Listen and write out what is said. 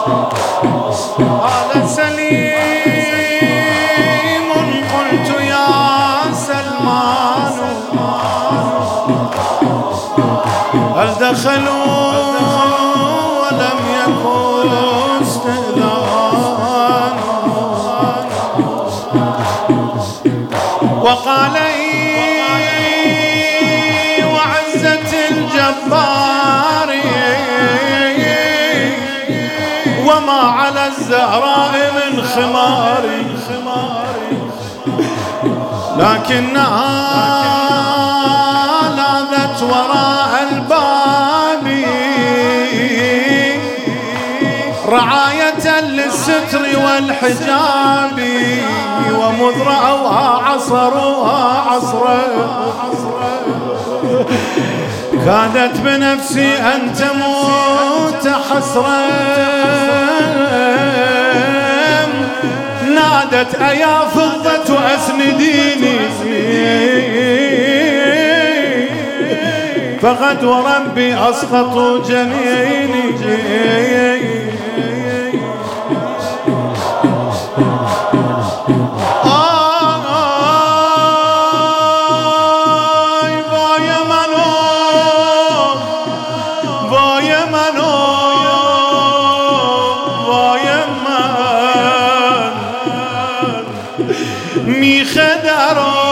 قال سليم قلت يا سلمان هل دخلوا ولم يكن استئذان وقال وعزة الجبار وما على الزهراء من خمار لكنها لاذت وراء الباب رعاية للستر والحجاب ومذ رأوها عصروها عصرا كادت بنفسي أن تموت حسرا نادت أيا فضة أسنديني فقد وربي أسقطوا جنيني میخ درو